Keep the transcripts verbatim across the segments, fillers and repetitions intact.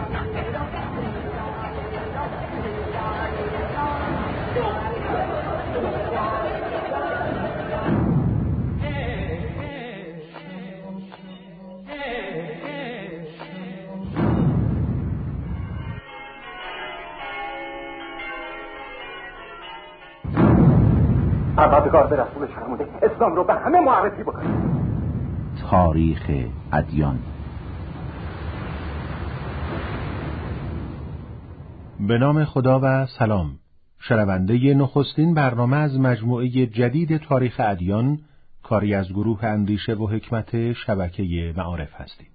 پروردگار به رسولش فرموده اسلام رو به همه معرفی بکنه. تاریخ ادیان. به نام خدا و سلام. شنونده نخستین برنامه از مجموعه جدید تاریخ ادیان، کاری از گروه اندیشه و حکمت شبکه معارف هستید.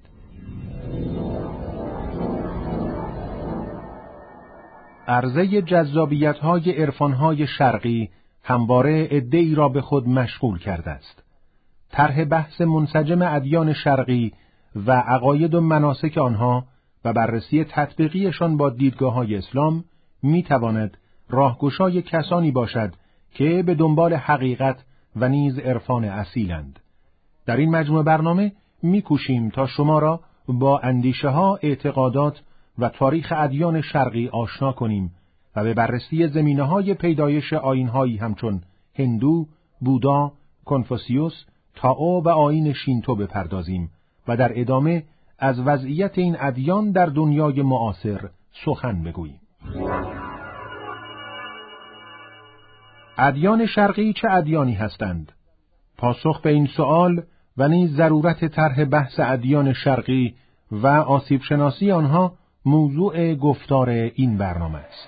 عرضه جذابیت‌های عرفان‌های شرقی همواره عده‌ای را به خود مشغول کرده است. طرح بحث منسجم ادیان شرقی و عقاید و مناسک آنها و بررسی تطبیقیشان با دیدگاه‌های اسلام می‌تواند راهگشای کسانی باشد که به دنبال حقیقت و نیز عرفان اصیلند. در این مجموعه برنامه می‌کوشیم تا شما را با اندیشه‌ها، اعتقادات و تاریخ ادیان شرقی آشنا کنیم و به بررسی زمینه‌های پیدایش آیین‌هایی همچون هندو، بودا، کنفوسیوس، تائو و آیین شینتو بپردازیم و در ادامه از وضعیت این ادیان در دنیای معاصر سخن بگوییم. ادیان شرقی چه ادیانی هستند؟ پاسخ به این سؤال و نیز ضرورت طرح بحث ادیان شرقی و آسیب شناسی آنها موضوع گفتار این برنامه است.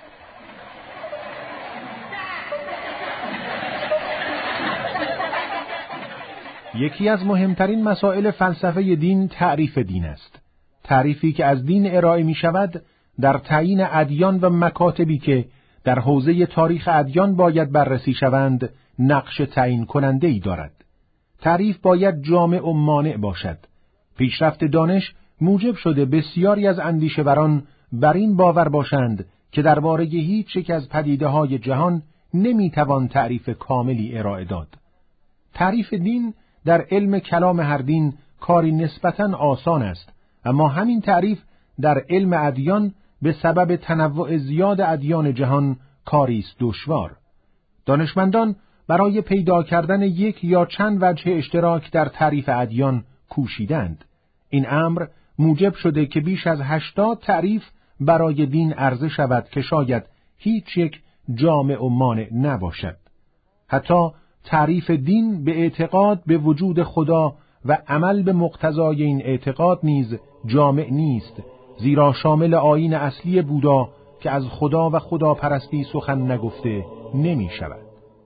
یکی از مهمترین مسائل فلسفه دین تعریف دین است. تعریفی که از دین ارائه می شود در تعیین ادیان و مکاتبی که در حوزه تاریخ ادیان باید بررسی شوند نقش تعیین کننده ای دارد. تعریف باید جامع و مانع باشد. پیشرفت دانش موجب شده بسیاری از اندیشه‌وران بر این باور باشند که درباره هیچ یک از پدیده‌های جهان نمی‌توان تعریف کاملی ارائه داد. تعریف دین در علم کلام هر دین کاری نسبتاً آسان است، اما همین تعریف در علم ادیان به سبب تنوع زیاد ادیان جهان کاری است دشوار. دانشمندان برای پیدا کردن یک یا چند وجه اشتراک در تعریف ادیان کوشیدند. این امر موجب شده که بیش از هشتاد تعریف برای دین عرضه شود که شاید هیچ یک جامع و مانع نباشد. حتی تعریف دین به اعتقاد به وجود خدا و عمل به مقتضای این اعتقاد نیز جامع نیست، زیرا شامل آیین اصلی بودا که از خدا و خداپرستی سخن نگفته نمی شود.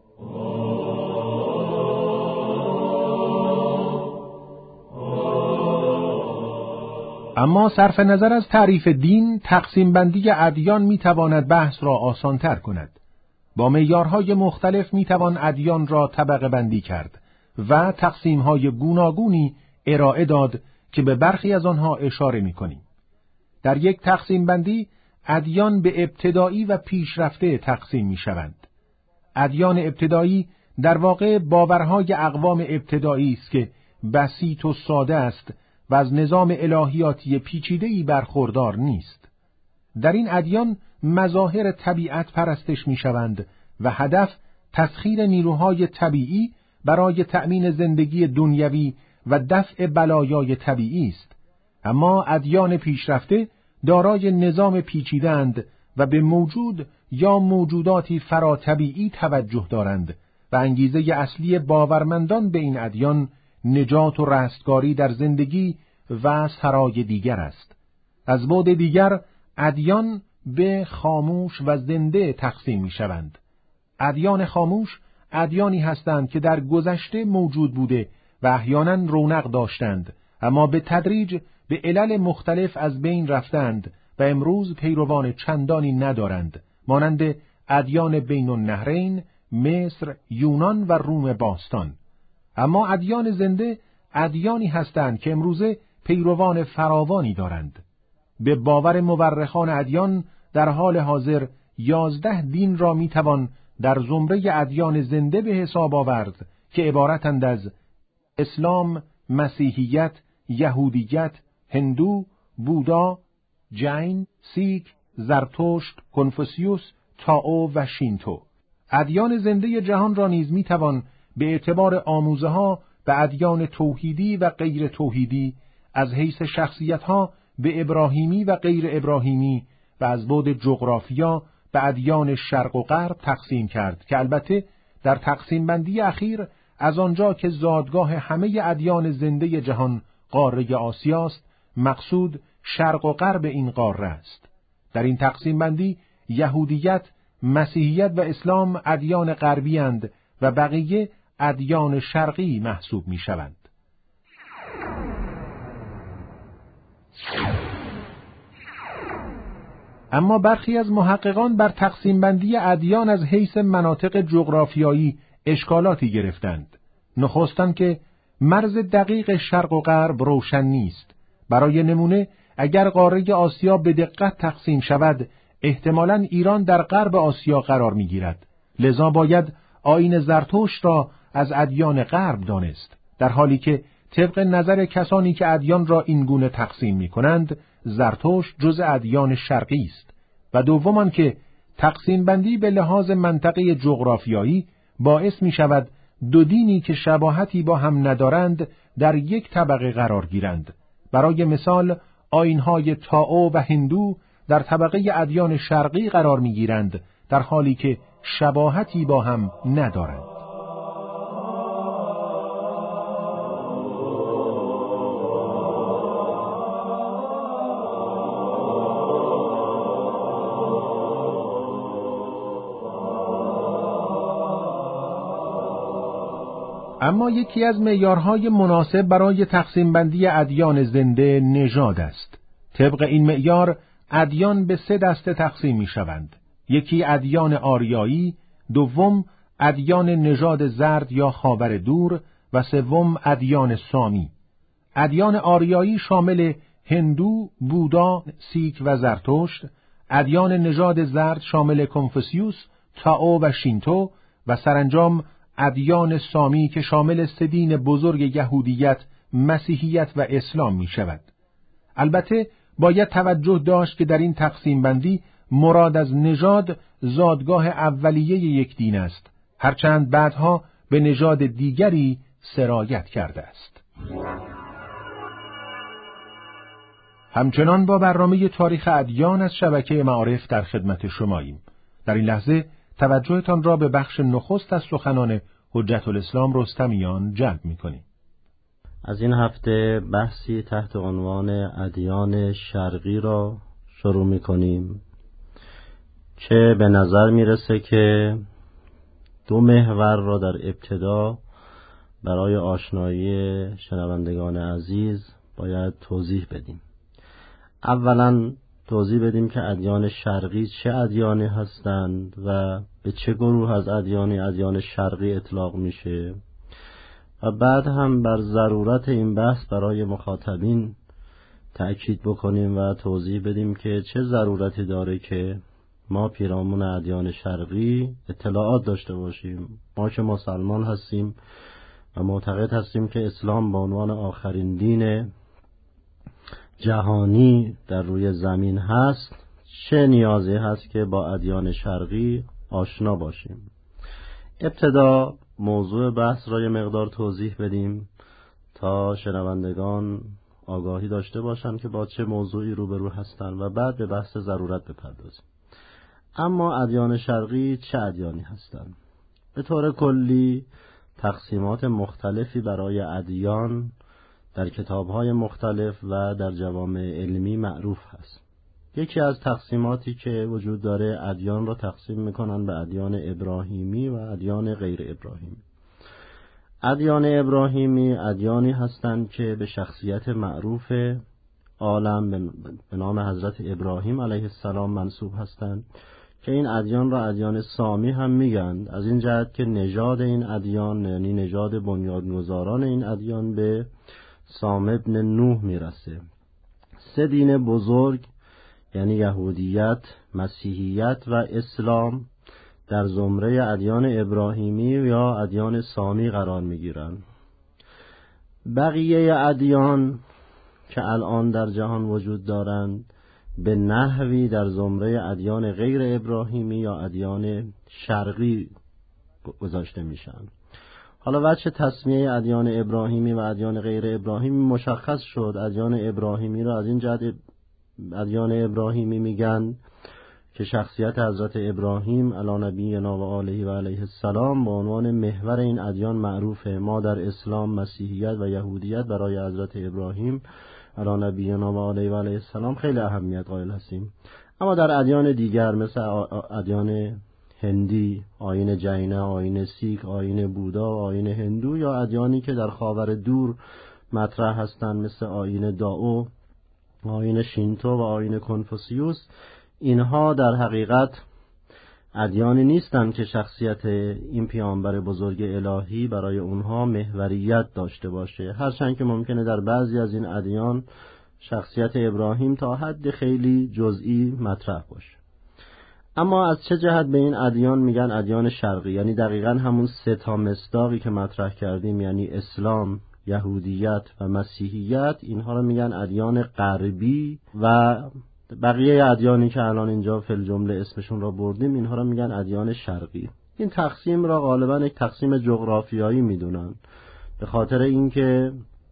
اما صرف نظر از تعریف دین، تقسیم بندی ادیان می تواند بحث را آسانتر کند. با معیارهای مختلف می توان ادیان را طبقه بندی کرد و تقسیم‌های گوناگونی ارائه داد که به برخی از آنها اشاره می کنیم. در یک تقسیم بندی ادیان به ابتدایی و پیشرفته تقسیم می شوند. ادیان ابتدایی در واقع باورهای اقوام ابتدایی است که بسیط و ساده است و از نظام الهیاتی پیچیده‌ای برخوردار نیست. در این ادیان مظاهر طبیعت پرستش می شوند و هدف تسخیر نیروهای طبیعی برای تأمین زندگی دنیوی و دفع بلایای طبیعی است. اما ادیان پیشرفته دارای نظام پیچیده‌اند و به موجود یا موجوداتی فراتبیعی توجه دارند و انگیزه اصلی باورمندان به این ادیان نجات و رستگاری در زندگی و سرای دیگر است. از بعد دیگر ادیان به خاموش و زنده تقسیم می شوند. ادیان خاموش ادیانی هستند که در گذشته موجود بوده و احیانا رونق داشتند، اما به تدریج به علل مختلف از بین رفتند و امروز پیروان چندانی ندارند، مانند ادیان بین النهرین، مصر، یونان و روم باستان. اما ادیان زنده ادیانی هستند که امروزه پیروان فراوانی دارند. به باور مورخان ادیان در حال حاضر یازده دین را میتوان در زمره ادیان زنده به حساب آورد که عبارتند از اسلام، مسیحیت، یهودیت، هندو، بودا، جین، سیک، زرتشت، کنفوسیوس، تائو و شینتو. ادیان زنده جهان را نیز میتوان به اعتبار آموزه ها به ادیان توحیدی و غیر توحیدی، از حیث شخصیت ها به ابراهیمی و غیر ابراهیمی و از بعد جغرافیا به ادیان شرق و غرب تقسیم کرد که البته در تقسیم بندی اخیر از آنجا که زادگاه همه ادیان زنده جهان قاره آسیاست، مقصود شرق و غرب این قاره است. در این تقسیم بندی یهودیت، مسیحیت و اسلام ادیان غربی اند و بقیه ادیان شرقی محسوب می شوند. اما برخی از محققان بر تقسیم بندی ادیان از حیث مناطق جغرافیایی اشکالاتی گرفتند. نخستاً که مرز دقیق شرق و غرب روشن نیست. برای نمونه اگر قاره آسیا به دقت تقسیم شود، احتمالاً ایران در غرب آسیا قرار می‌گیرد. لذا باید آیین زرتشت را از ادیان غرب دانست، در حالی که طبق نظر کسانی که ادیان را این گونه تقسیم می‌کنند، زرتشت جزء ادیان شرقی است. و دومان که تقسیم بندی به لحاظ منطقه جغرافیایی باعث می‌شود دو دینی که شباهتی با هم ندارند در یک طبقه قرار گیرند. برای مثال آیین‌های تائو و هندو در طبقه ادیان شرقی قرار می‌گیرند، در حالی که شباهتی با هم ندارند. اما یکی از معیارهای مناسب برای تقسیم بندی ادیان زنده نژاد است. طبق این معیار ادیان به سه دسته تقسیم می شوند. یکی ادیان آریایی، دوم ادیان نژاد زرد یا خاور دور و سوم ادیان سامی. ادیان آریایی شامل هندو، بودا، سیک و زرتشت، ادیان نژاد زرد شامل کنفوسیوس، تائو و شینتو و سرانجام ادیان سامی که شامل سه دین بزرگ یهودیت، مسیحیت و اسلام می شود. البته باید توجه داشت که در این تقسیم بندی مراد از نژاد زادگاه اولیه یک دین است، هرچند بعدها به نژاد دیگری سرایت کرده است. همچنان با برنامه تاریخ ادیان از شبکه معارف در خدمت شماییم. در این لحظه توجهتان را به بخش نخست از سخنان حجت الاسلام رستمیان جلب می‌کنیم. از این هفته بحثی تحت عنوان ادیان شرقی را شروع می‌کنیم که به نظر میرسه که دو محور را در ابتدا برای آشنایی شنوندگان عزیز باید توضیح بدیم. اولاً توضیح بدیم که ادیان شرقی چه ادیانی هستند و به چه گروه از ادیانی ادیان شرقی اطلاق میشه و بعد هم بر ضرورت این بحث برای مخاطبین تأکید بکنیم و توضیح بدیم که چه ضرورتی داره که ما پیرامون ادیان شرقی اطلاعات داشته باشیم. ما که مسلمان هستیم و معتقد هستیم که اسلام به عنوان آخرین دین جهانی در روی زمین هست، چه نیازی هست که با ادیان شرقی آشنا باشیم. ابتدا موضوع بحث را یه مقدار توضیح بدیم تا شنوندگان آگاهی داشته باشند که با چه موضوعی روبرو هستند و بعد به بحث ضرورت بپردازیم. اما ادیان شرقی چه ادیانی هستند؟ به طور کلی تقسیمات مختلفی برای ادیان در کتاب‌های مختلف و در جوامع علمی معروف هست. یکی از تقسیماتی که وجود داره، ادیان را تقسیم می‌کنن به ادیان ابراهیمی و ادیان غیر ابراهیمی. ادیان ابراهیمی ادیانی هستند که به شخصیت معروف عالم به نام حضرت ابراهیم علیه السلام منسوب هستند که این ادیان را ادیان سامی هم میگند، از این جهت که نژاد این ادیان یعنی نژاد بنیانگذاران این ادیان به سام ابن نوح میرسه. سه دین بزرگ یعنی یهودیت، مسیحیت و اسلام در زمره ادیان ابراهیمی یا ادیان سامی قرار میگیرند. بقیه ادیان که الان در جهان وجود دارند به نحوی در زمره ادیان غیر ابراهیمی یا ادیان شرقی گذاشته میشن. حالا وجه تسمیه ادیان ابراهیمی و ادیان غیر ابراهیمی مشخص شد. ادیان ابراهیمی را از این جهت ادیان ابراهیمی میگن که شخصیت حضرت ابراهیم علی نبینا و آله و علیه السلام به عنوان محور این ادیان معروفه. ما در اسلام، مسیحیت و یهودیت برای حضرت ابراهیم علی نبینا و آله و علیه السلام خیلی اهمیت قائل هستیم. اما در ادیان دیگر مثل ادیان هندی، آیین جینه، آیین سیک، آیین بودا، آیین هندو یا ادیانی که در خاور دور مطرح هستند مثل آیین دائو، آیین شینتو و آیین کنفوسیوس، اینها در حقیقت ادیانی نیستند که شخصیت این پیامبر بزرگ الهی برای اونها محوریت داشته باشه، هرچند که ممکنه در بعضی از این ادیان شخصیت ابراهیم تا حد خیلی جزئی مطرح باشه. اما از چه جهت به این ادیان میگن ادیان شرقی؟ یعنی دقیقاً همون سه تا مصداقی که مطرح کردیم، یعنی اسلام، یهودیت و مسیحیت، اینها رو میگن ادیان غربی و بقیه ادیانی که الان اینجا فی الجمله اسمشون را بردیم اینها را میگن ادیان شرقی. این تقسیم را غالبا یک تقسیم جغرافیایی میدونن، به خاطر اینکه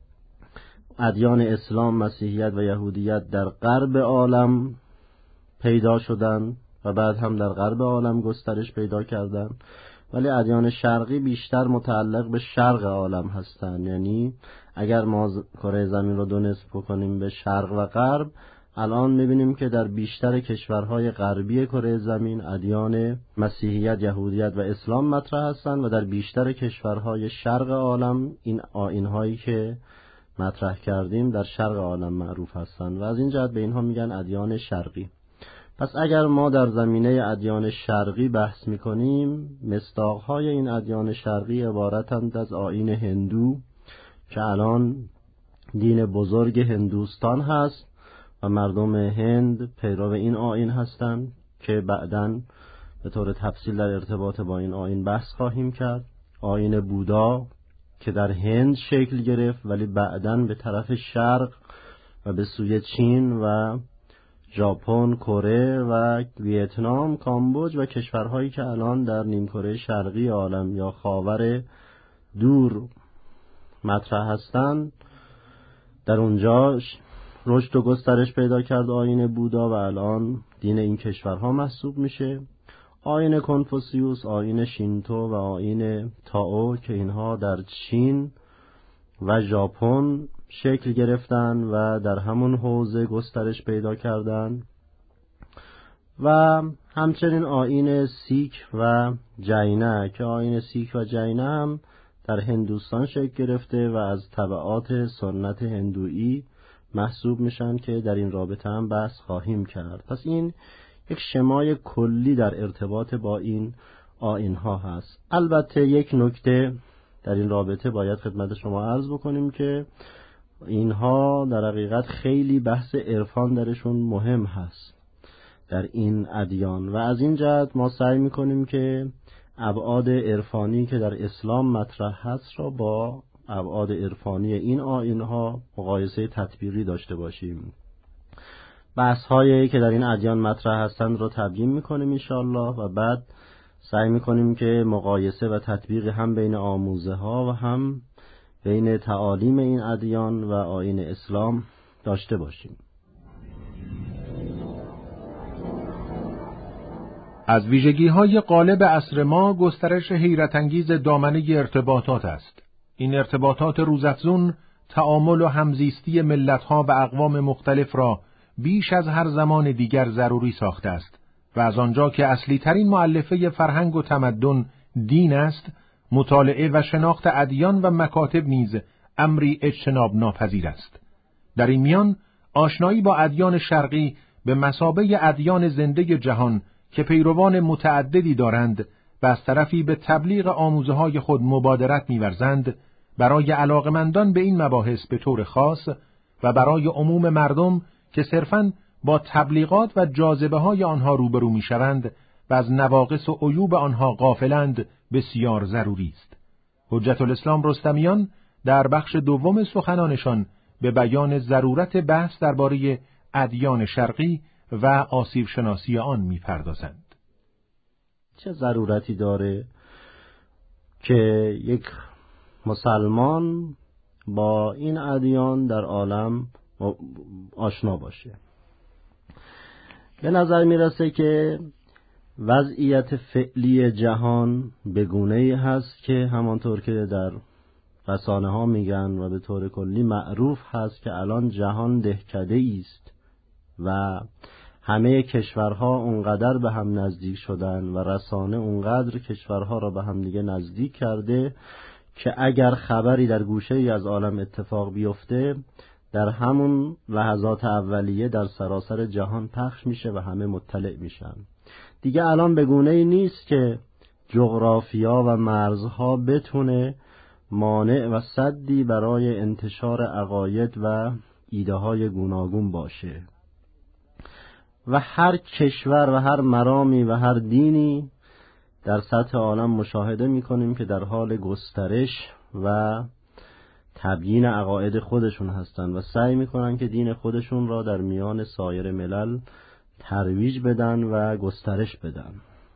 ادیان اسلام، مسیحیت و یهودیت در غرب عالم پیدا شدن و بعد هم در غرب عالم گسترش پیدا کردن، ولی ادیان شرقی بیشتر متعلق به شرق عالم هستن. یعنی اگر ما کره زمین رو دو نصف کنیم به شرق و غرب، الان میبینیم که در بیشتر کشورهای غربی کره زمین ادیان مسیحیت، یهودیت و اسلام مطرح هستند و در بیشتر کشورهای شرق عالم این آیین‌هایی که مطرح کردیم در شرق عالم معروف هستند و از این جهت به اینها میگن ادیان شرقی. پس اگر ما در زمینه ادیان شرقی بحث میکنیم، مصداقهای این ادیان شرقی عبارتند از آیین هندو که الان دین بزرگ هندوستان هست و مردم هند پیرو این آیین هستند که بعداً به طور تفصیل در ارتباط با این آیین بحث خواهیم کرد. آیین بودا که در هند شکل گرفت ولی بعداً به طرف شرق و به سوی چین و ژاپن، کره و ویتنام، کامبوج و کشورهایی که الان در نیمکره شرقی عالم یا خاور دور مطرح هستند، در اونجا رشد و گسترش پیدا کرد آیین بودا و الان دین این کشورها محسوب میشه. آیین کنفوسیوس، آیین شینتو و آیین تائو که اینها در چین و ژاپن شکل گرفتن و در همون حوزه گسترش پیدا کردن و همچنین آیین سیک و جینه که آیین سیک و جینه هم در هندوستان شکل گرفته و از تبعات سنت هندویی محسوب میشن که در این رابطه هم بحث خواهیم کرد. پس این یک شمای کلی در ارتباط با این آیین‌ها هست. البته یک نکته در این رابطه باید خدمت شما عرض بکنیم که اینها در حقیقت خیلی بحث عرفان درشون مهم هست در این ادیان و از این جهت ما سعی میکنیم که ابعاد عرفانی که در اسلام مطرح هست را با ابعاد عرفانی این آیین‌ها مقایسه تطبیقی داشته باشیم. بحث‌هایی که در این ادیان مطرح هستند را تبیین می‌کنیم انشاءالله و بعد سعی می‌کنیم که مقایسه و تطبیق هم بین آموزه‌ها و هم بین تعالیم این ادیان و آیین اسلام داشته باشیم. از ویژگی‌های غالب عصر ما گسترش حیرت انگیز دامنه ارتباطات است. این ارتباطات روزافزون تعامل و همزیستی ملت‌ها و اقوام مختلف را بیش از هر زمان دیگر ضروری ساخته است و از آنجا که اصلی ترین مؤلفه فرهنگ و تمدن دین است، مطالعه و شناخت ادیان و مکاتب نیز امری اجتناب ناپذیر است. در این میان آشنایی با ادیان شرقی به مثابه ادیان زنده جهان که پیروان متعددی دارند و از طرفی به تبلیغ آموزه‌های خود مبادرت می‌ورزند، برای علاقمندان به این مباحث به طور خاص و برای عموم مردم که صرفاً با تبلیغات و جاذبه‌های آنها روبرو می‌شوند و از نواقص و عیوب آنها غافلند بسیار ضروری است. حجت الاسلام رستمیان در بخش دوم سخنانشان به بیان ضرورت بحث درباره ادیان شرقی و آسیب شناسی آن می‌پردازند. چه ضرورتی داره که یک مسلمان با این ادیان در عالم آشنا باشه؟ به نظر میرسه که وضعیت فعلی جهان به گونه‌ای هست که همانطور که در رسانه ها میگن و به طور کلی معروف هست که الان جهان دهکده است و همه کشورها اونقدر به هم نزدیک شدن و رسانه اونقدر کشورها را به هم دیگه نزدیک کرده که اگر خبری در گوشه‌ای از عالم اتفاق بیفته در همون لحظات اولیه در سراسر جهان پخش میشه و همه مطلع میشن. دیگه الان به گونه‌ای نیست که جغرافیا و مرزها بتونه مانع و سدی برای انتشار عقاید و ایده های گوناگون باشه و هر کشور و هر مرامی و هر دینی در سطح عالم مشاهده میکنیم که در حال گسترش و تبیین عقاید خودشون هستن و سعی میکنن که دین خودشون را در میان سایر ملل ترویج بدن و گسترش بدن.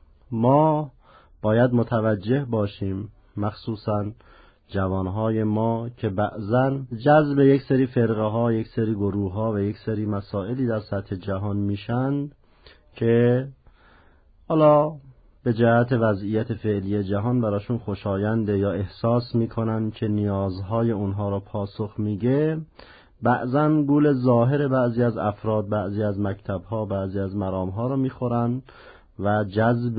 ما باید متوجه باشیم، مخصوصاً جوانهای ما، که بعضاً جذب یک سری فرقه ها، یک سری گروه ها و یک سری مسائلی در سطح جهان میشن که حالا به جهت وضعیت فعلی جهان براشون خوشاینده یا احساس میکنن که نیازهای اونها را پاسخ میگه. بعضاً گول ظاهر بعضی از افراد، بعضی از مکتبها، بعضی از مرامها را میخورن و جذب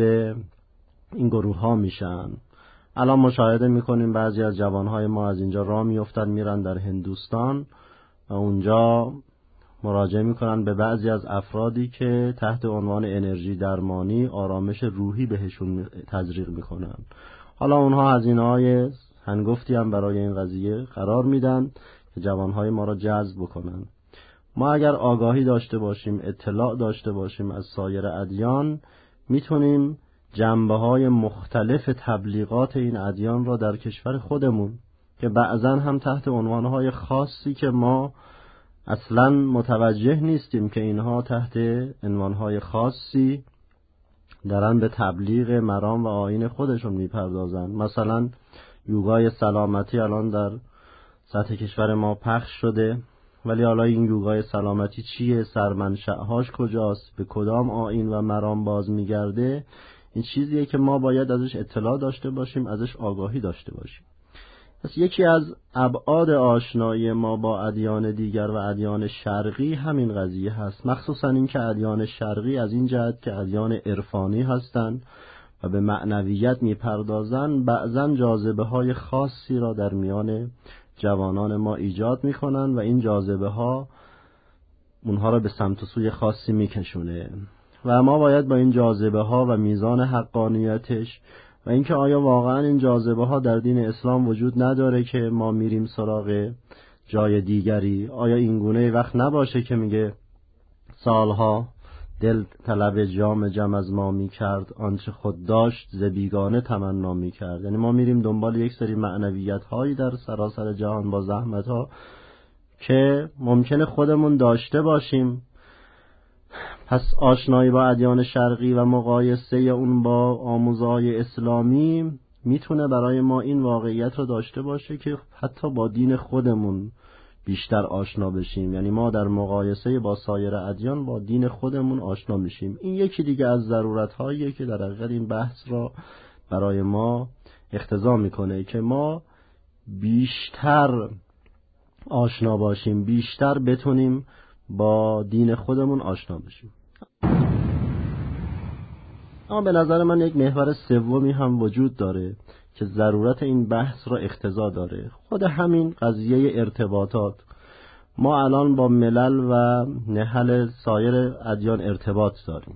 این گروه ها میشن. الان مشاهده میکنیم بعضی از جوانهای ما از اینجا راه میافتن میرن در هندوستان و اونجا مراجعه میکنن به بعضی از افرادی که تحت عنوان انرژی درمانی آرامش روحی بهشون تزریق میکنن. حالا اونها هزینه‌های هنگفتی هم برای این قضیه قرار میدن که جوانهای ما را جذب بکنن. ما اگر آگاهی داشته باشیم، اطلاع داشته باشیم از سایر ادیان، میتونیم جنبه‌های مختلف تبلیغات این ادیان را در کشور خودمون که بعضن هم تحت عنوانهای خاصی که ما اصلاً متوجه نیستیم که اینها تحت عنوانهای خاصی دارن به تبلیغ مرام و آیین خودشون میپردازن. مثلا یوگای سلامتی الان در سطح کشور ما پخش شده، ولی حالا این یوگای سلامتی چیه؟ سرمنشأهاش کجاست؟ به کدام آیین و مرام باز میگرده؟ این چیزیه که ما باید ازش اطلاع داشته باشیم، ازش آگاهی داشته باشیم. پس یکی از ابعاد آشنایی ما با ادیان دیگر و ادیان شرقی همین قضیه هست، مخصوصا این که ادیان شرقی از این جهت که ادیان عرفانی هستند و به معنویت میپردازن، بعضن جاذبه های خاصی را در میان جوانان ما ایجاد میکنن و این جاذبه ها اونها را به سمت و سوی خاصی میکشونه و ما باید با این جاذبه ها و میزان حقانیتش و اینکه آیا واقعا این جاذبه ها در دین اسلام وجود نداره که ما میریم سراغ جای دیگری، آیا این گونه وقت نباشه که میگه سالها دل طلب جام جم از ما میکرد، آنچه خود داشت ز بیگانه تمنا میکرد. یعنی ما میریم دنبال یک سری معنویت هایی در سراسر جهان با زحمت ها که ممکنه خودمون داشته باشیم. پس آشنایی با ادیان شرقی و مقایسه اون با آموزهای اسلامی میتونه برای ما این واقعیت رو داشته باشه که حتی با دین خودمون بیشتر آشنا بشیم. یعنی ما در مقایسه با سایر ادیان با دین خودمون آشنا میشیم. این یکی دیگه از ضرورت‌هاییه که در حقیقت این بحث را برای ما اقتضا میکنه که ما بیشتر آشنا باشیم، بیشتر بتونیم با دین خودمون آشنا بشیم. اما به نظر من یک محور سومی هم وجود داره که ضرورت این بحث را اقتضا داره، خود همین قضیه ارتباطات. ما الان با ملل و نهل سایر ادیان ارتباط داریم.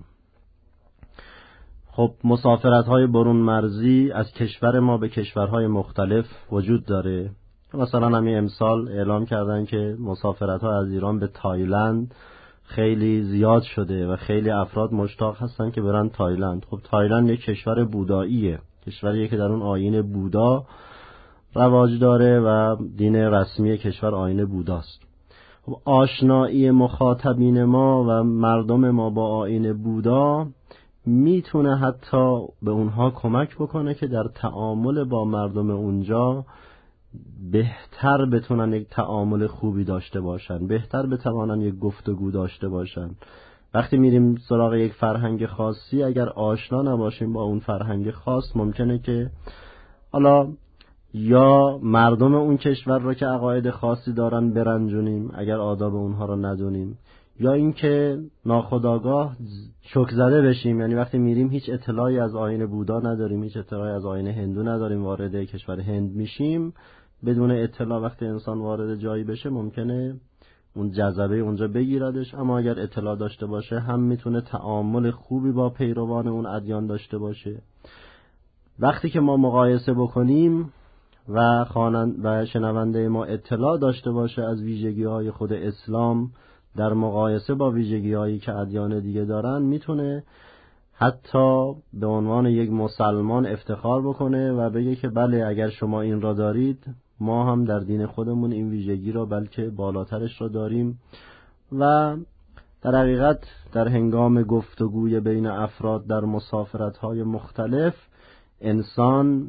خب مسافرت‌های برون مرزی از کشور ما به کشورهای مختلف وجود داره. مثلا همین امسال اعلام کردن که مسافرت‌ها از ایران به تایلند خیلی زیاد شده و خیلی افراد مشتاق هستن که برن تایلند. خب تایلند یک کشور بوداییه، کشوریه که در اون آیین بودا رواج داره و دین رسمی کشور آیین بوداست. آشنایی مخاطبین ما و مردم ما با آیین بودا میتونه حتی به اونها کمک بکنه که در تعامل با مردم اونجا بهتر بتونن یک تعامل خوبی داشته باشن، بهتر بتوانن یک گفتگو داشته باشن. وقتی میریم سراغ یک فرهنگ خاصی، اگر آشنا نباشیم با اون فرهنگ خاص، ممکنه که حالا یا مردم اون کشور رو که عقاید خاصی دارن برنجونیم اگر آداب اونها رو ندونیم، یا اینکه ناخودآگاه شوک زده بشیم. یعنی وقتی میریم هیچ اطلاعی از آیین بودا نداریم، هیچ اطلاعی از آیین هندو نداریم، وارد کشور هند میشیم بدون اطلاع. وقتی انسان وارد جایی بشه ممکنه اون جذبه اونجا بگیردش، اما اگر اطلاع داشته باشه هم میتونه تعامل خوبی با پیروان اون ادیان داشته باشه. وقتی که ما مقایسه بکنیم و خوانند و شنونده ما اطلاع داشته باشه از ویژگی‌های خود اسلام در مقایسه با ویژگی‌هایی که ادیان دیگه دارن، میتونه حتی به عنوان یک مسلمان افتخار بکنه و بگه که بله اگر شما این را دارید، ما هم در دین خودمون این ویژگی را بلکه بالاترش را داریم. و در حقیقت در هنگام گفتگوی بین افراد در مسافرت‌های مختلف، انسان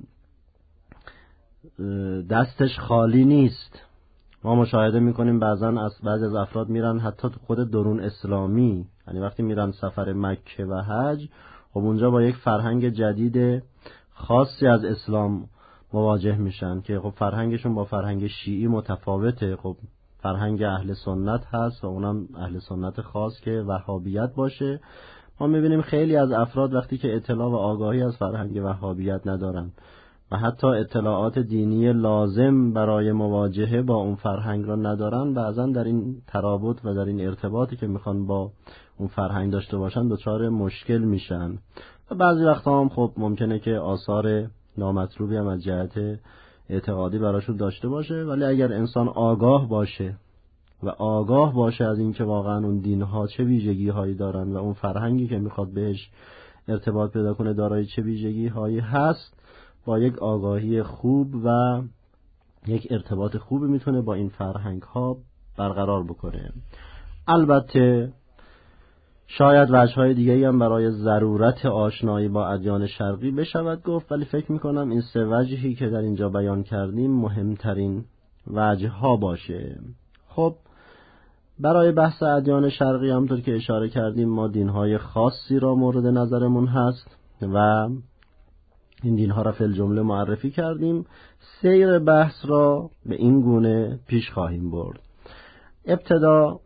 دستش خالی نیست. ما مشاهده میکنیم بعضن از بعضی از افراد میرن حتی تو خود درون اسلامی، یعنی وقتی میرن سفر مکه و حج، خب اونجا با یک فرهنگ جدید خاصی از اسلام مواجه میشن که خب فرهنگشون با فرهنگ شیعی متفاوته. خب فرهنگ اهل سنت هست و اونم اهل سنت خاص که وهابیت باشه. ما میبینیم خیلی از افراد وقتی که اطلاع و آگاهی از فرهنگ وهابیت ندارن و حتی اطلاعات دینی لازم برای مواجهه با اون فرهنگ را ندارن، بعضا در این ترابط و در این ارتباطی که میخوان با اون فرهنگ داشته باشن دچار مشکل میشن و بعضی وقتا هم خب ممکنه که آثار نامطلوبی هم از جهت اعتقادی براشون داشته باشه. ولی اگر انسان آگاه باشه و آگاه باشه از این که واقعا اون دینها چه ویژگی هایی دارن و اون فرهنگی که میخواد بهش ارتباط پیدا کنه دارای چه ویژگی هایی هست، با یک آگاهی خوب و یک ارتباط خوبی میتونه با این فرهنگ ها برقرار بکنه. البته شاید وجه‌های دیگه‌ای هم برای ضرورت آشنایی با ادیان شرقی بشود گفت، ولی فکر میکنم این سه وجهی که در اینجا بیان کردیم مهمترین وجه‌ها باشه. خب برای بحث ادیان شرقی همونطور که اشاره کردیم ما دین‌های خاصی را مورد نظرمون هست و این دین‌ها را فی الجمله معرفی کردیم. سیر بحث را به این گونه پیش خواهیم برد. ابتدا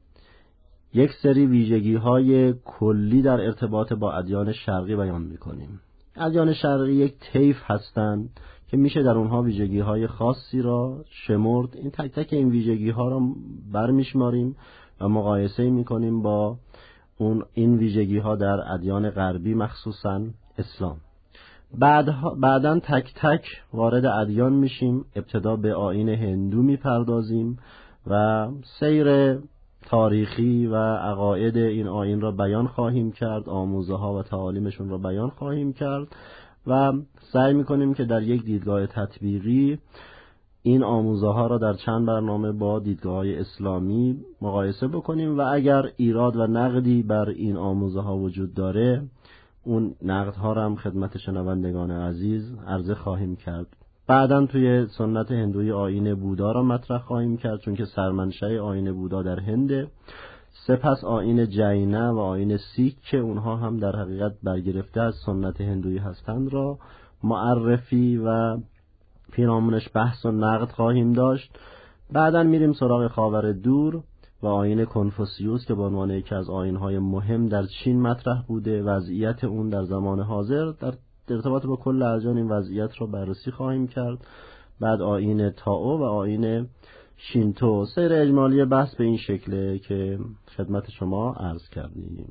یک سری ویژگی‌های کلی در ارتباط با ادیان شرقی بیان می‌کنیم. ادیان شرقی یک طیف هستند که میشه در اونها ویژگی‌های خاصی را شمرد. این تک تک این ویژگی‌ها را برمی‌شماریم و مقایسه می‌کنیم با اون این ویژگی‌ها در ادیان غربی مخصوصاً اسلام. بعدها بعداً تک تک وارد ادیان میشیم. ابتدا به آیین هندو میپردازیم و سیر تاریخی و عقاید این آیین را بیان خواهیم کرد، آموزه ها و تعالیمشون را بیان خواهیم کرد و سعی میکنیم که در یک دیدگاه تطبیقی این آموزه ها را در چند برنامه با دیدگاه های اسلامی مقایسه بکنیم و اگر ایراد و نقدی بر این آموزه ها وجود داره اون نقدها را هم خدمت شنوندگان عزیز عرضه خواهیم کرد. بعداً توی سنت هندوی آیین بودا را مطرح خواهیم کرد چون که سرمنشأ آیین بودا در هنده. سپس آیین جینه و آیین سیک که اونها هم در حقیقت برگرفته از سنت هندویی هستند را معرفی و پیرامونش بحث و نقد خواهیم داشت. بعداً میریم سراغ خاور دور و آیین کنفوسیوس که به عنوان یکی از آیین‌های مهم در چین مطرح بوده. وضعیت اون در زمان حاضر در ارتباط با کل ادیان این وضعیت رو بررسی خواهیم کرد. بعد آیین تائو و آیین شینتو. سیر اجمالی بحث به این شکله که خدمت شما عرض کردیم.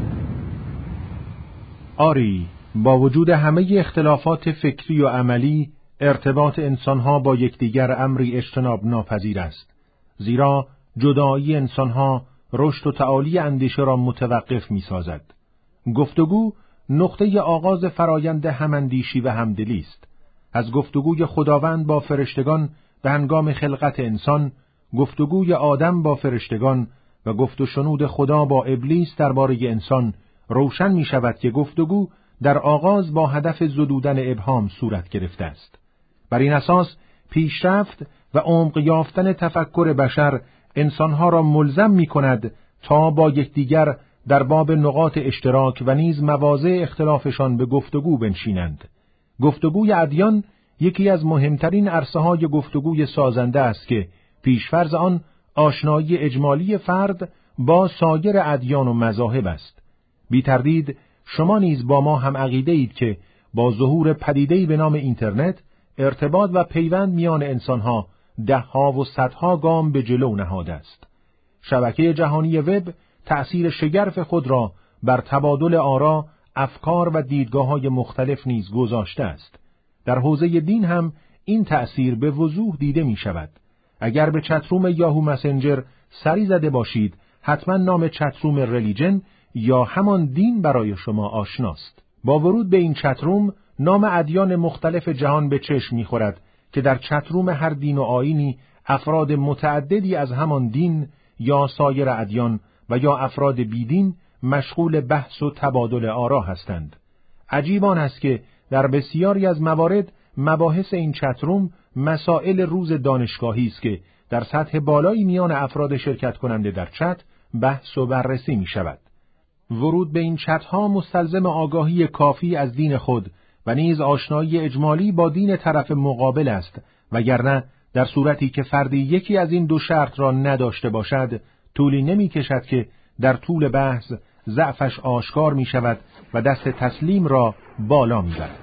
آری، با وجود همه اختلافات فکری و عملی، ارتباط انسانها با یکدیگر امری اجتناب ناپذیر است. زیرا جدایی انسانها رشد و تعالی اندیشه را متوقف می سازد. گفتگو نقطه آغاز فرایند هماندیشی و همدلی است. از گفتگوی خداوند با فرشتگان به هنگام خلقت انسان، گفتگوی آدم با فرشتگان و گفت و شنود خدا با ابلیس درباره انسان روشن می شود که گفتگو در آغاز با هدف زدودن ابهام صورت گرفته است. بر این اساس پیشرفت و عمق یافتن تفکر بشر انسانها را ملزم می کند تا با یکدیگر در باب نقاط اشتراک و نیز مواضع اختلافشان به گفتگو بنشینند. گفتگوی ادیان یکی از مهمترین عرصه‌های گفتگوی سازنده است که پیشفرض آن آشنایی اجمالی فرد با سایر ادیان و مذاهب است. بی تردید شما نیز با ما هم عقیده اید که با ظهور پدیده‌ای به نام اینترنت ارتباط و پیوند میان انسانها ده‌ها و صدها گام به جلو نهاده است. شبکه جهانی وب تأثیر شگرف خود را بر تبادل آرا، افکار و دیدگاه‌های مختلف نیز گذاشته است. در حوزه دین هم این تأثیر به وضوح دیده می شود. اگر به چتروم یاهو مسنجر سری زده باشید، حتما نام چتروم ریلیجن یا همان دین برای شما آشناست. با ورود به این چتروم، نام ادیان مختلف جهان به چشم می خورد که در چتروم هر دین و آیینی افراد متعددی از همان دین یا سایر ادیان و یا افراد بیدین مشغول بحث و تبادل آرا هستند. عجیب آن است که در بسیاری از موارد مباحث این چتروم مسائل روز دانشگاهی است که در سطح بالایی میان افراد شرکت کننده در چت بحث و بررسی می شود. ورود به این چت‌ها مستلزم آگاهی کافی از دین خود و نیز آشنایی اجمالی با دین طرف مقابل است، وگرنه در صورتی که فردی یکی از این دو شرط را نداشته باشد، طولی نمی کشد که در طول بحث ضعفش آشکار می شود و دست تسلیم را بالا می برد.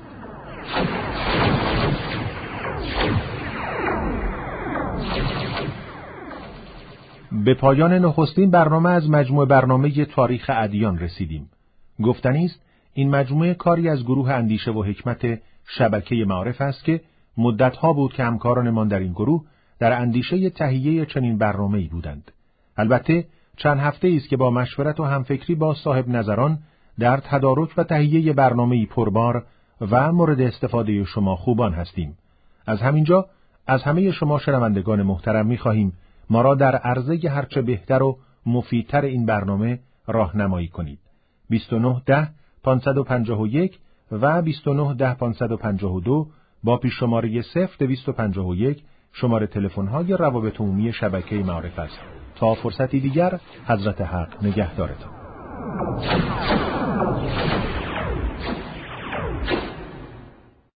به پایان نخستین برنامه از مجموعه برنامه تاریخ ادیان رسیدیم. گفتنی است این مجموعه کاری از گروه اندیشه و حکمت شبکه معارف است که مدتها بود که همکارانمان در این گروه در اندیشه تهیه چنین برنامه‌ای بودند. البته چند هفته است که با مشورت و همفکری با صاحب نظران در تدارک و تهیه برنامه‌ای پربار و مورد استفاده شما خوبان هستیم. از همینجا از همه شما شنوندگان محترم می‌خواهیم ما را در عرضه هرچه بهتر و مفیدتر این برنامه راهنمایی کنید. بیست و نه ده پانصد و پنجاه و یک و بیست و نه ده پانصد و پنجاه و دو با پیش شماره صفر دویست و پنجاه و یک شماره تلفن‌های روابط عمومی شبکه معارف است. تا فرصتی دیگر، حضرت حق نگهدارتان.